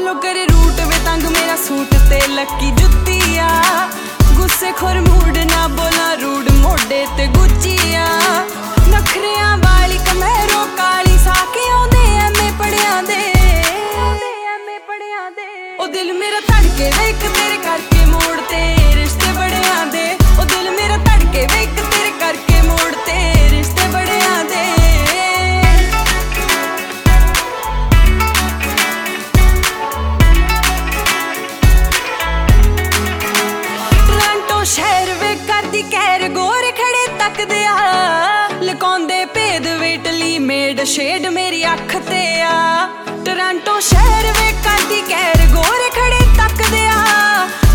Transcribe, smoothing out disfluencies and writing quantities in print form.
follow करे root वे तंग मेरा सूट ते लक्की जुत्तिया गुस्से खोर मूड ना बोला रूड मोडे ते गुच्चिया नखरियां वाली कमेरो काली साकियों दे एमे पड़िया दे ओ दिल मेरा धड़के वेख तेरे करके मोड़ ते रिश्ते बड़े आंदे ओ दिल मेरा धड़के वेख तेरे करके मोड़ ते रिश्ते बड़े आंदे शहर वे करदी कैर गोरे खड़े तकदे आ लकाउंदे भेद वेटली मेड शेड मेरी अख ते आ टोरंटो शहर वे करदी कैर गोरे खड़े तकदे आ